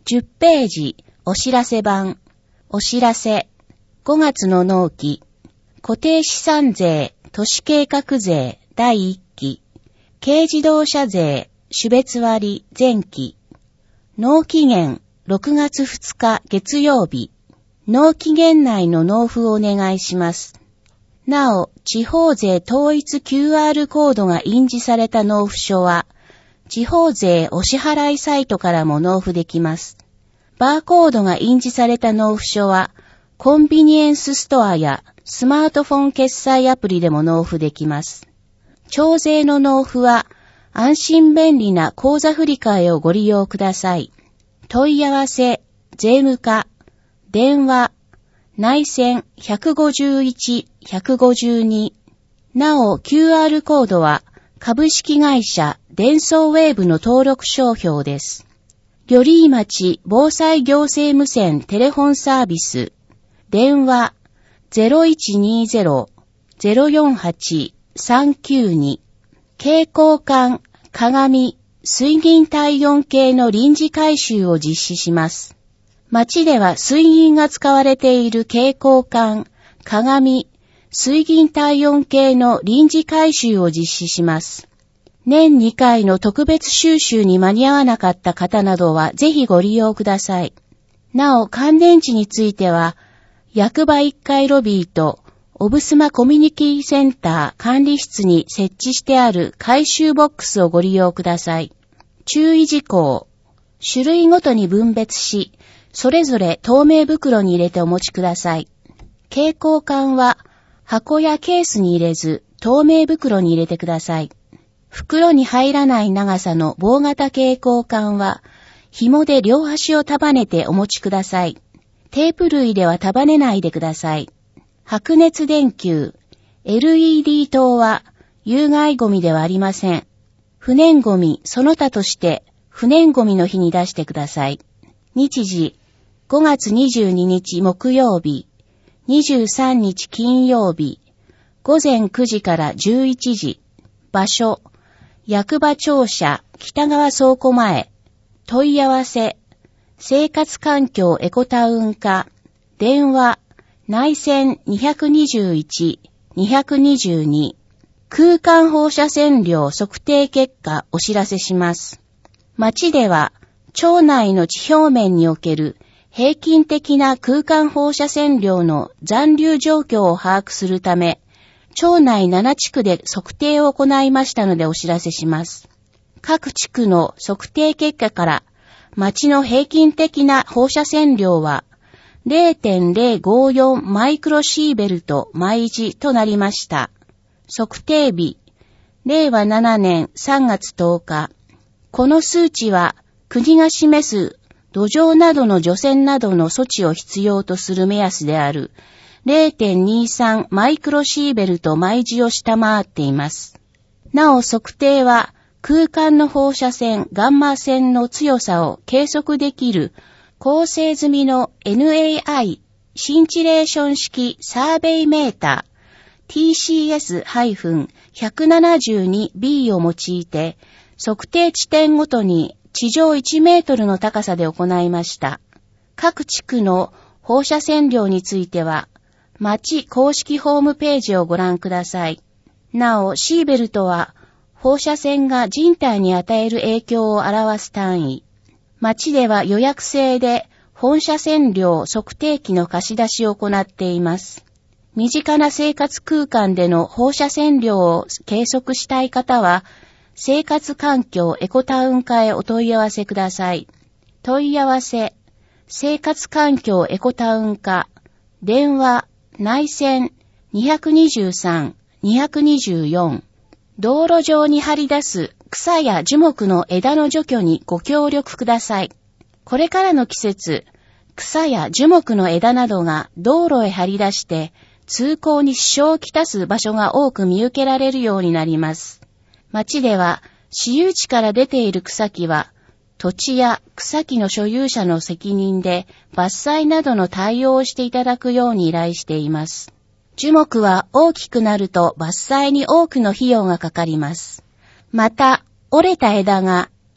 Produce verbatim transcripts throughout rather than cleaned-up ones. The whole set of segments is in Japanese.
じゅっページ、お知らせ版。お知らせ。ごがつの納期。固定資産税、都市計画税、だいいっき。軽自動車税、種別割、前期。納期限、ろくがつふつか月曜日。納期限内の納付をお願いします。なお、地方税統一 キューアール コードが印字された納付書は、地方税お支払いサイトからも納付できます。バーコードが印字された納付書は、コンビニエンスストアやスマートフォン決済アプリでも納付できます。徴税の納付は、安心便利な口座振替をご利用ください。問い合わせ、税務課、電話、内線ひゃくごじゅういち、ひゃくごじゅうに。なお、キューアール コードは株式会社デンソーウェーブの登録商標です。寄居町防災行政無線テレフォンサービス。電話 ゼロいちにゼロ ゼロよんはち さんきゅうに。蛍光管、鏡、水銀体温計の臨時回収を実施します。町では水銀が使われている蛍光管、鏡、水銀体温計の臨時回収を実施します。年にかいの特別収集に間に合わなかった方などはぜひご利用ください。なお、乾電池については、役場いっかいロビーとオブスマコミュニティセンター管理室に設置してある回収ボックスをご利用ください。注意事項。種類ごとに分別し、それぞれ透明袋に入れてお持ちください。蛍光管は箱やケースに入れず透明袋に入れてください。袋に入らない長さの棒型蛍光管は紐で両端を束ねてお持ちください。テープ類では束ねないでください。白熱電球、エルイーディー 灯は有害ゴミではありません。不燃ゴミその他として不燃ゴミの日に出してください。日時、ごがつにじゅうににち木曜日、にじゅうさんにち金曜日、ごぜんくじからじゅういちじ、場所、役場庁舎北側倉庫前、問い合わせ、生活環境エコタウン課、電話、内線ににいち、ににに、空間放射線量測定結果お知らせします。町では、町内の地表面における平均的な空間放射線量の残留状況を把握するため、町内ななちくで測定を行いましたのでお知らせします。各地区の測定結果から、町の平均的な放射線量は れいてんぜろごよん マイクロシーベルト毎時となりました。測定日、れいわななねんさんがつとおか。この数値は国が示す土壌などの除染などの措置を必要とする目安である れいてんにさん マイクロシーベルト毎時を下回っています。なお測定は空間の放射線、ガンマ線の強さを計測できる構成済みの エヌエーアイ シンチレーション式サーベイメーター ティーシーエスひゃくななじゅうにビー を用いて測定地点ごとに地上いちメートルの高さで行いました。各地区の放射線量については、町公式ホームページをご覧ください。なお、シーベルトは、放射線が人体に与える影響を表す単位。町では予約制で放射線量測定器の貸し出しを行っています。身近な生活空間での放射線量を計測したい方は、生活環境エコタウン課へお問い合わせください。問い合わせ、生活環境エコタウン課、電話、内線ににさん、にによん。道路上に張り出す草や樹木の枝の除去にご協力ください。これからの季節、草や樹木の枝などが道路へ張り出して通行に支障をきたす場所が多く見受けられるようになります。町では私有地から出ている草木は土地や草木の所有者の責任で伐採などの対応をしていただくように依頼しています。樹木は大きくなると伐採に多くの費用がかかります。また、折れた枝が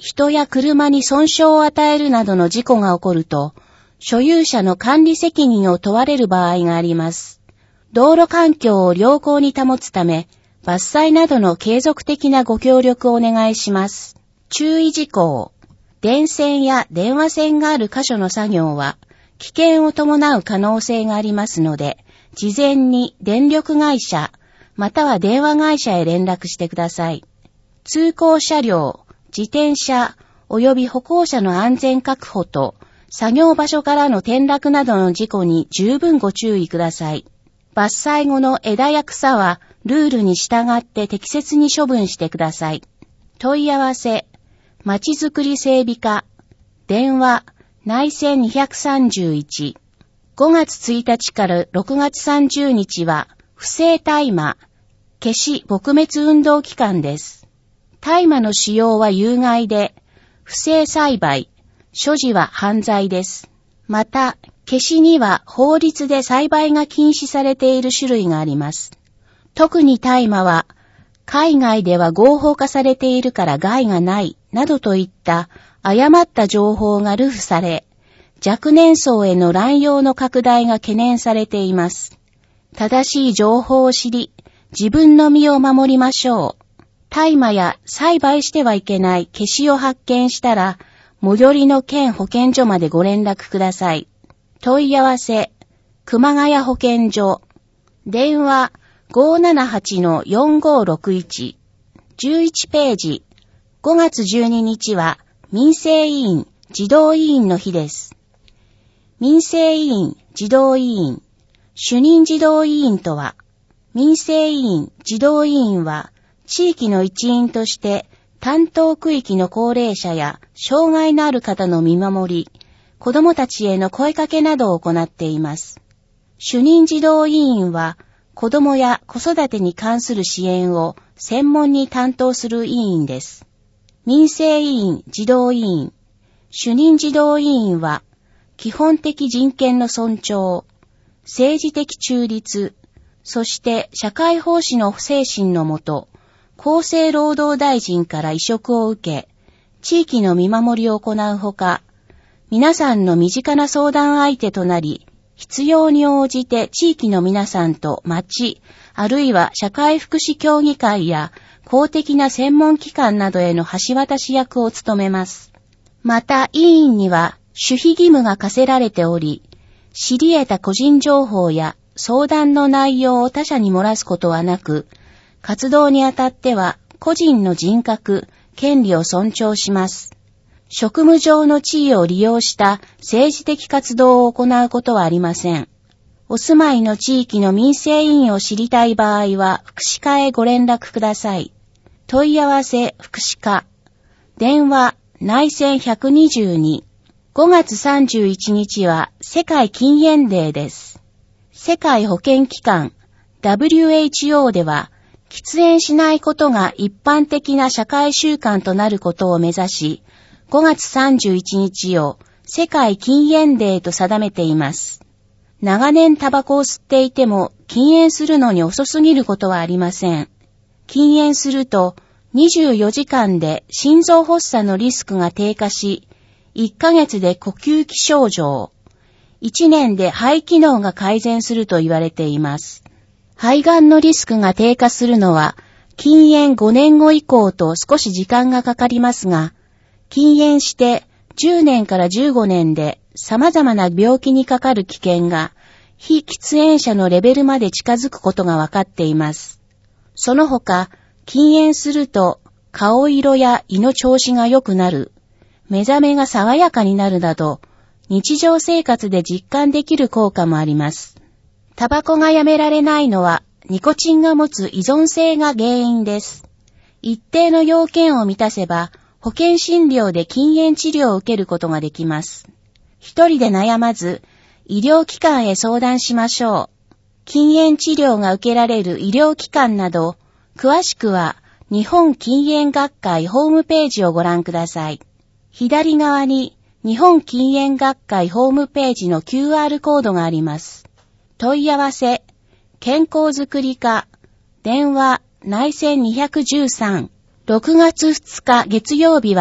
人や車に損傷を与えるなどの事故が起こると、所有者の管理責任を問われる場合があります。道路環境を良好に保つため、伐採などの継続的なご協力をお願いします。注意事項。電線や電話線がある箇所の作業は、危険を伴う可能性がありますので、事前に電力会社、または電話会社へ連絡してください。通行車両、自転車、及び歩行者の安全確保と、作業場所からの転落などの事故に十分ご注意ください。伐採後の枝や草は、ルールに従って適切に処分してください。問い合わせ、まちづくり整備課、電話、内線にひゃくさんじゅういち。ごがつついたちからろくがつさんじゅうにちは、不正大麻、消し撲滅運動期間です。大麻の使用は有害で、不正栽培、所持は犯罪です。また、消しには法律で栽培が禁止されている種類があります。特に大麻は、海外では合法化されているから害がない、などといった誤った情報が流布され、若年層への乱用の拡大が懸念されています。正しい情報を知り、自分の身を守りましょう。大麻や栽培してはいけない消しを発見したら、最寄りの県保健所までご連絡ください。問い合わせ、熊谷保健所。電話 ごーななはちのよんごーろくいち。じゅういちページ。ごがつじゅうににちは民生委員、児童委員の日です。民生委員、児童委員。主任児童委員とは、民生委員、児童委員は、地域の一員として、担当区域の高齢者や障害のある方の見守り、子どもたちへの声かけなどを行っています。主任児童委員は、子どもや子育てに関する支援を専門に担当する委員です。民生委員、児童委員。主任児童委員は、基本的人権の尊重、政治的中立、そして社会奉仕の精神のもと、厚生労働大臣から委嘱を受け、地域の見守りを行うほか、皆さんの身近な相談相手となり、必要に応じて地域の皆さんと町、あるいは社会福祉協議会や公的な専門機関などへの橋渡し役を務めます。また、委員には守秘義務が課せられており、知り得た個人情報や相談の内容を他者に漏らすことはなく、活動にあたっては個人の人格、権利を尊重します。職務上の地位を利用した政治的活動を行うことはありません。お住まいの地域の民生委員を知りたい場合は福祉課へご連絡ください。問い合わせ福祉課。電話内線ひゃくにじゅうに。ごがつさんじゅういちにちは世界禁煙デーです。世界保健機関 ダブリューエイチオー では、喫煙しないことが一般的な社会習慣となることを目指し、ごがつさんじゅういちにちを世界禁煙デーと定めています。長年タバコを吸っていても禁煙するのに遅すぎることはありません。禁煙するとにじゅうよじかんで心臓発作のリスクが低下し、いっかげつで呼吸器症状、いちねんで肺機能が改善すると言われています。肺がんのリスクが低下するのは、禁煙ごねんご以降と少し時間がかかりますが、禁煙してじゅうねんからじゅうごねんで様々な病気にかかる危険が非喫煙者のレベルまで近づくことが分かっています。その他、禁煙すると顔色や胃の調子が良くなる、目覚めが爽やかになるなど、日常生活で実感できる効果もあります。タバコがやめられないのは、ニコチンが持つ依存性が原因です。一定の要件を満たせば、保険診療で禁煙治療を受けることができます。一人で悩まず、医療機関へ相談しましょう。禁煙治療が受けられる医療機関など、詳しくは、日本禁煙学会ホームページをご覧ください。左側に、日本禁煙学会ホームページの キューアール コードがあります。問い合わせ、健康づくり課、電話、内線にひゃくじゅうさん。ろくがつふつか月曜日は、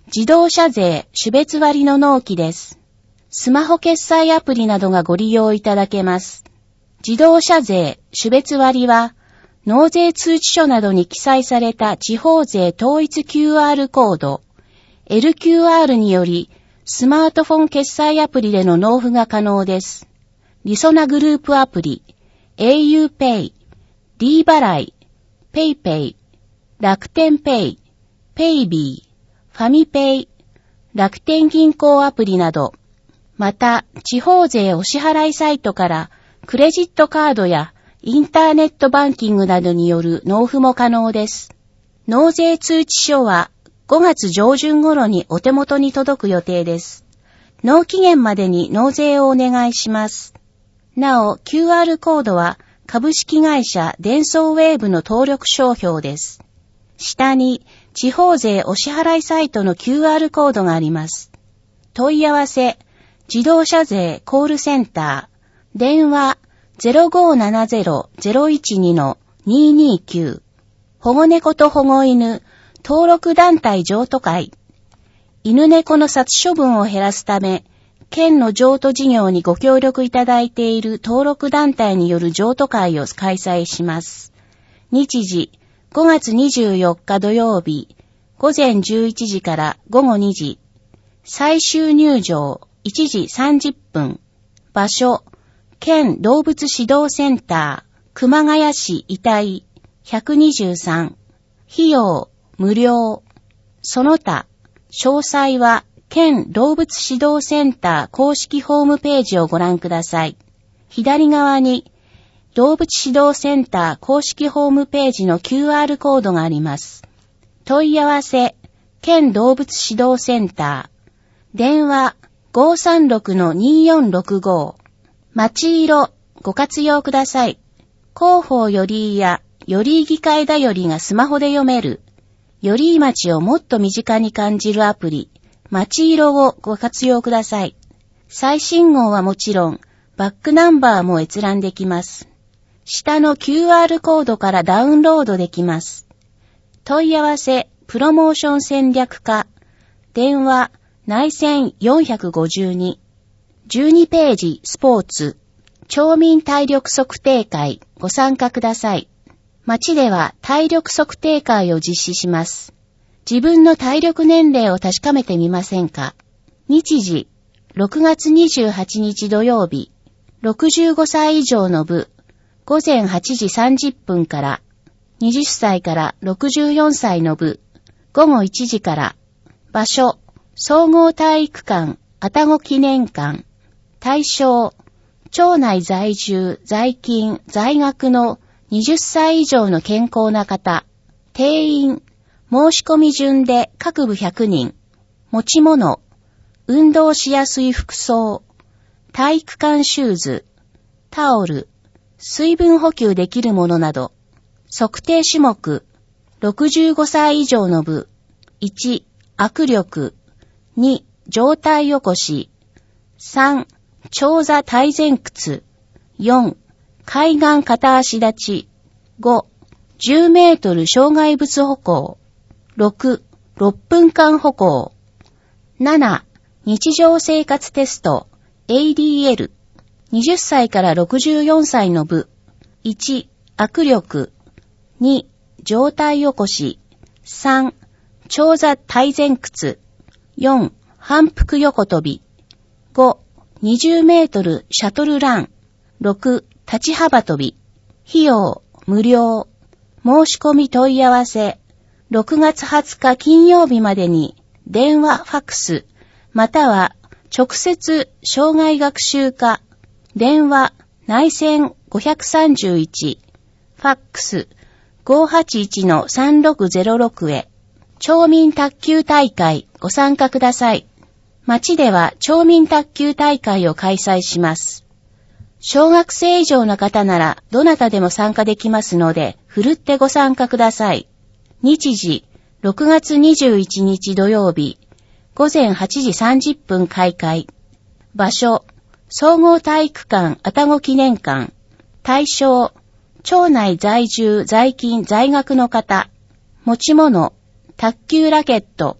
自動車税種別割の納期です。スマホ決済アプリなどがご利用いただけます。自動車税種別割は、納税通知書などに記載された地方税統一 キューアール コード、エルキューアール により、スマートフォン決済アプリでの納付が可能です。りそなグループアプリ、auPay、D 払い、PayPay、楽天ペイ、PayB、ファミペイ、楽天銀行アプリなど、また、地方税お支払いサイトからクレジットカードやインターネットバンキングなどによる納付も可能です。納税通知書はごがつ上旬頃にお手元に届く予定です。納期限までに納税をお願いします。なお、キューアール コードは株式会社デンソーウェーブの登録商標です。下に地方税お支払いサイトの キューアール コードがあります。問い合わせ、自動車税コールセンター、電話 ゼロごーななゼロ ゼロいちに のにーにーきゅう、保護猫と保護犬、登録団体譲渡会、犬猫の殺処分を減らすため、県の譲渡事業にご協力いただいている登録団体による譲渡会を開催します。日時、ごがつにじゅうよっか土曜日、午前じゅういちじから午後にじ。最終入場いちじさんじゅっぷん。場所、県動物指導センター、熊谷市遺体ひゃくにじゅうさん。費用、無料。その他、詳細は県動物指導センター公式ホームページをご覧ください。左側に動物指導センター公式ホームページの キューアール コードがあります。問い合わせ、県動物指導センター。電話 ごーさんろくのにーよんろくご。町色、ご活用ください。広報よりーや、よりー議会だよりがスマホで読める。よりー町をもっと身近に感じるアプリ、町色をご活用ください。最新号はもちろん、バックナンバーも閲覧できます。下の キューアール コードからダウンロードできます。問い合わせ、プロモーション戦略課。電話、内線よんひゃくごじゅうに。じゅうにページ、スポーツ。町民体力測定会、ご参加ください。町では体力測定会を実施します。自分の体力年齢を確かめてみませんか？日時、ろくがつにじゅうはちにち土曜日、ろくじゅうごさい以上の部、ごぜんはちじさんじゅっぷんから、はたちからろくじゅうよんさいの部、ごごいちじから、場所、総合体育館、愛宕記念館、対象、町内在住、在勤、在学のはたち以上の健康な方、定員、申し込み順で各部ひゃくにん、持ち物、運動しやすい服装、体育館シューズ、タオル、水分補給できるものなど、測定種目、ろくじゅうごさい以上の部、いち、握力、に、上体起こし、さん、長座体前屈、よん、海岸片足立ち、ご、じゅうメートル障害物歩行、ろく、ろっぷんかん歩行、なな、日常生活テスト、エーディーエル、はたちからろくじゅうよんさいの部、いち、握力、に、上体起こし、さん、長座体前屈、よん、反復横跳び、ご、にじゅうメートルシャトルラン、ろく、立ち幅跳び、費用、無料、申し込み問い合わせ、ろくがつはつか金曜日までに、電話、ファックス、または直接、障害学習課、電話、内線ごさんいち、ファックス ごーはちいちのさんろくゼロろく へ、町民卓球大会ご参加ください。町では町民卓球大会を開催します。小学生以上の方ならどなたでも参加できますので、ふるってご参加ください。日時、ろくがつにじゅういちにち土曜日、ごぜんはちじさんじゅっぷん開会。場所、総合体育館愛宕記念館。対象、町内在住、在勤、在学の方。持ち物、卓球ラケット、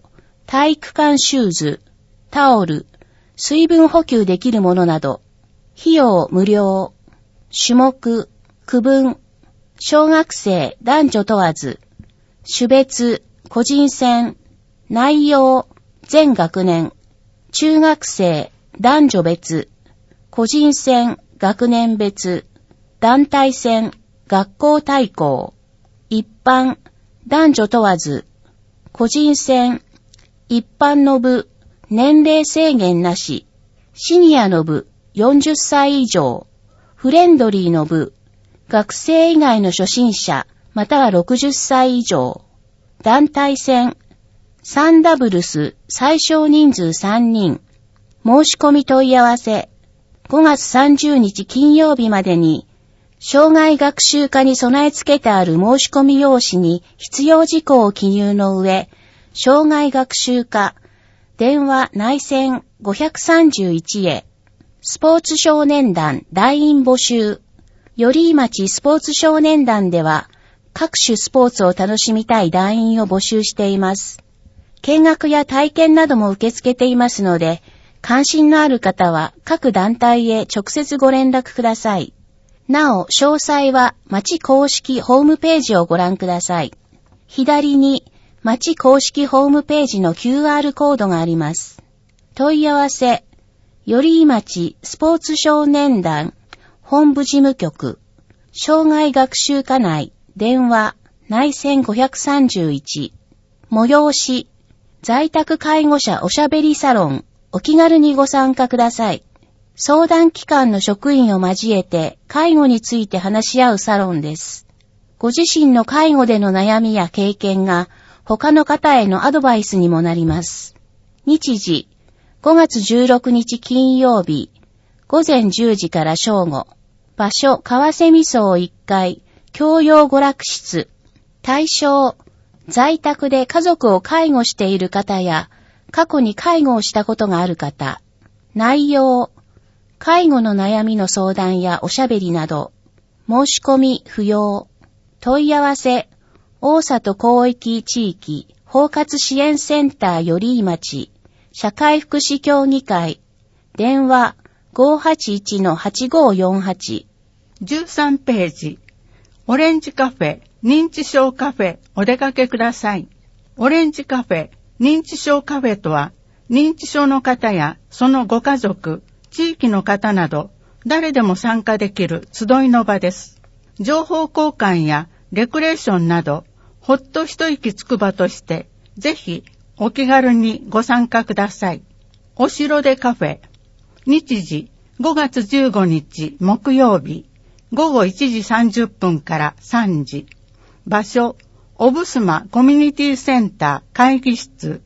体育館シューズ、タオル、水分補給できるものなど、費用無料、種目、区分、小学生男女問わず、種別、個人戦、内容、全学年、中学生男女別、個人戦、学年別、団体戦、学校対抗、一般、男女問わず、個人戦、一般の部、年齢制限なし、シニアの部、よんじゅっさい以上、フレンドリーの部、学生以外の初心者、またはろくじゅっさい以上、団体戦、さんダブルス最小人数さんにん、申し込み問い合わせ、ごがつさんじゅうにち金曜日までに、障害学習課に備え付けてある申し込み用紙に必要事項を記入の上、障害学習課、電話内線ごひゃくさんじゅういちへ、スポーツ少年団団員募集、寄居町スポーツ少年団では、各種スポーツを楽しみたい団員を募集しています。見学や体験なども受け付けていますので、関心のある方は各団体へ直接ご連絡ください。なお、詳細は町公式ホームページをご覧ください。左に町公式ホームページの キューアール コードがあります。問い合わせ、寄居町スポーツ少年団本部事務局、障害学習課内、電話、内線ごひゃくさんじゅういち、催し、在宅介護者おしゃべりサロン、お気軽にご参加ください。相談機関の職員を交えて介護について話し合うサロンです。ご自身の介護での悩みや経験が他の方へのアドバイスにもなります。日時、ごがつじゅうろくにち金曜日、ごぜんじゅうじから正午。場所、川瀬味荘いっかい、教養娯楽室。対象、在宅で家族を介護している方や、過去に介護をしたことがある方。内容、介護の悩みの相談やおしゃべりなど。申し込み不要。問い合わせ、大里広域地域包括支援センター寄居町社会福祉協議会。電話 ごーはちいちのはちごーよんはち。 じゅうさんページ。オレンジカフェ認知症カフェお出かけください。オレンジカフェ認知症カフェとは、認知症の方やそのご家族、地域の方など、誰でも参加できる集いの場です。情報交換やレクレーションなど、ほっと一息つく場として、ぜひお気軽にご参加ください。お城でカフェ。日時、ごがつじゅうごにち木曜日、ごごいちじさんじゅっぷんからさんじ。場所、オブスマコミュニティセンター会議室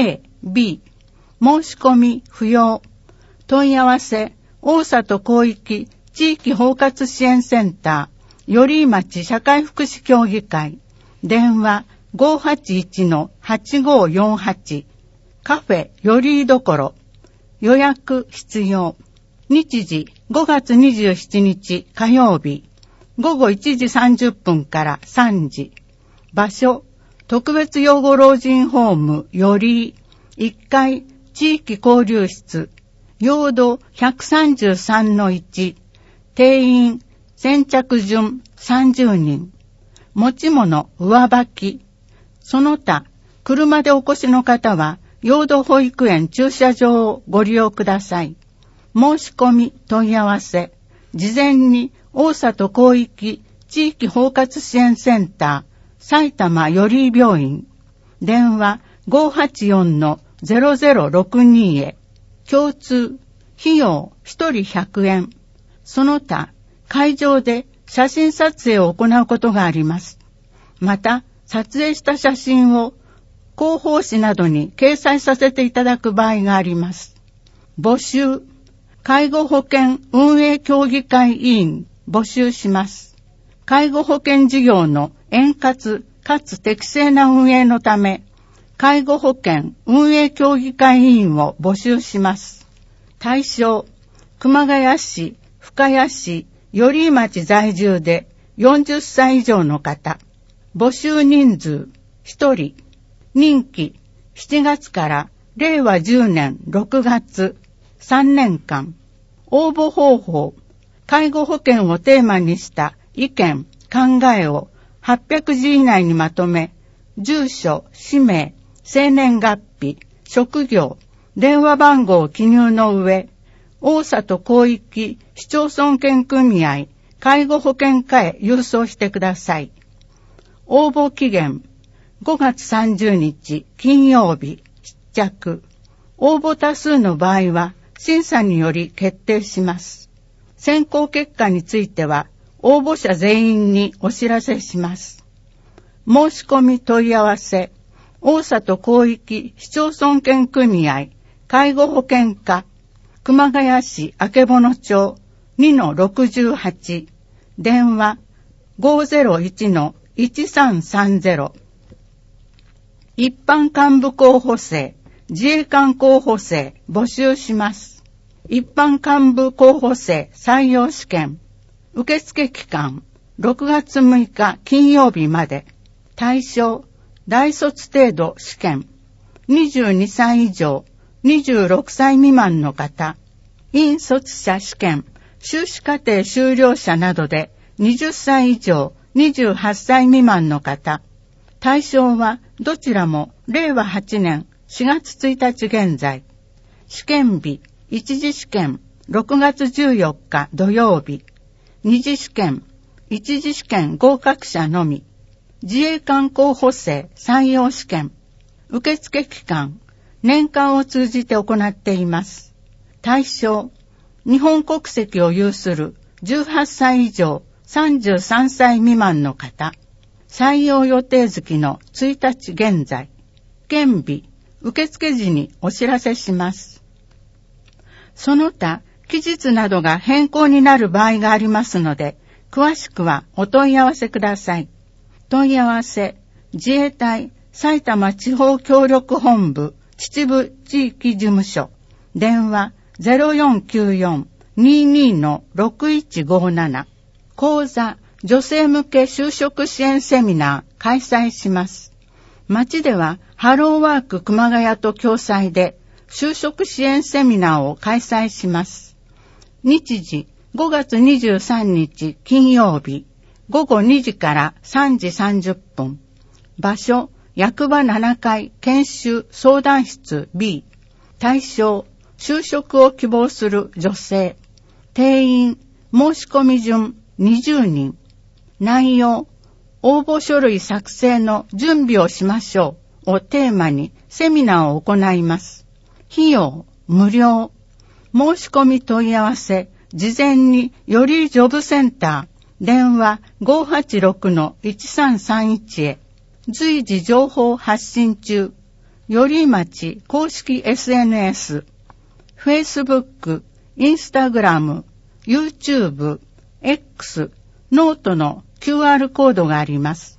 A、B。申し込み不要。問い合わせ、大里広域地域包括支援センター寄居町社会福祉協議会。電話 ごーはちいちのはちごーよんはち。カフェよりいどころ。予約必要。日時ごがつにじゅうしちにち火曜日、ごごいちじさんじゅっぷんからさんじ。場所、特別養護老人ホームよりいっかい地域交流室、用土 ひゃくさんじゅうさんのいち。定員先着順さんじゅうにん。持ち物上履き。その他、車でお越しの方は、用土保育園駐車場をご利用ください。申し込み問い合わせ、事前に大里広域地域包括支援センター埼玉寄居病院。電話 ごーはちよんのゼロゼロろくに へ。共通、費用ひとりひゃくえん。その他、会場で写真撮影を行うことがあります。また、撮影した写真を広報誌などに掲載させていただく場合があります。募集、介護保険運営協議会委員募集します。介護保険事業の円滑かつ適正な運営のため、介護保険運営協議会委員を募集します。対象、熊谷市、深谷市、寄居町在住でよんじゅっさい以上の方。募集人数ひとり。任期しちがつかられいわじゅうねんろくがつさんねんかん、応募方法、介護保険をテーマにした意見、考えをはっぴゃくじ以内にまとめ、住所、氏名、生年月日、職業、電話番号を記入の上、大里広域市町村犬組合介護保険課へ郵送してください。応募期限ごがつさんじゅうにち金曜日必着。応募多数の場合は審査により決定します。選考結果については応募者全員にお知らせします。申し込み問い合わせ、大里広域市町村犬組合介護保険課、熊谷市曙町 にのろくじゅうはち、電話 ごーぜろいちのいちさんさんぜろ。一般幹部候補生、自衛官候補生募集します。一般幹部候補生採用試験、受付期間ろくがつむいか金曜日まで。対象、大卒程度試験、にじゅうにさい以上、にじゅうろくさい未満の方、引率者試験、修士課程修了者などではたち以上、にじゅうはっさい未満の方、対象はどちらもれいわはちねんしがつついたち現在、試験日、一次試験ろくがつじゅうよっか土曜日、二次試験、一次試験合格者のみ、自衛官候補生採用試験、受付期間、年間を通じて行っています。対象、日本国籍を有するじゅうはっさい以上さんじゅうさんさい未満の方、採用予定月のついたち現在、現日、受付時にお知らせします。その他、期日などが変更になる場合がありますので、詳しくはお問い合わせください。問い合わせ、自衛隊埼玉地方協力本部秩父地域事務所、電話 ゼロよんきゅうよん にーにー のろくいちごーなな、講座、女性向け就職支援セミナー開催します。町ではハローワーク熊谷と共催で就職支援セミナーを開催します。日時、ごがつにじゅうさんにち金曜日、ごごにじからさんじさんじゅっぷん。場所、役場ななかい研修相談室 ビー。対象、就職を希望する女性。定員、申し込み順にじゅうにん。内容、応募書類作成の準備をしましょうをテーマにセミナーを行います。費用、無料。申し込み問い合わせ、事前によりジョブセンター、電話 ごーはちろくのいちさんさんいち へ。随時情報発信中。より町公式 エスエヌエス、Facebook、Instagram、YouTube、X、ノートの キューアール コードがあります。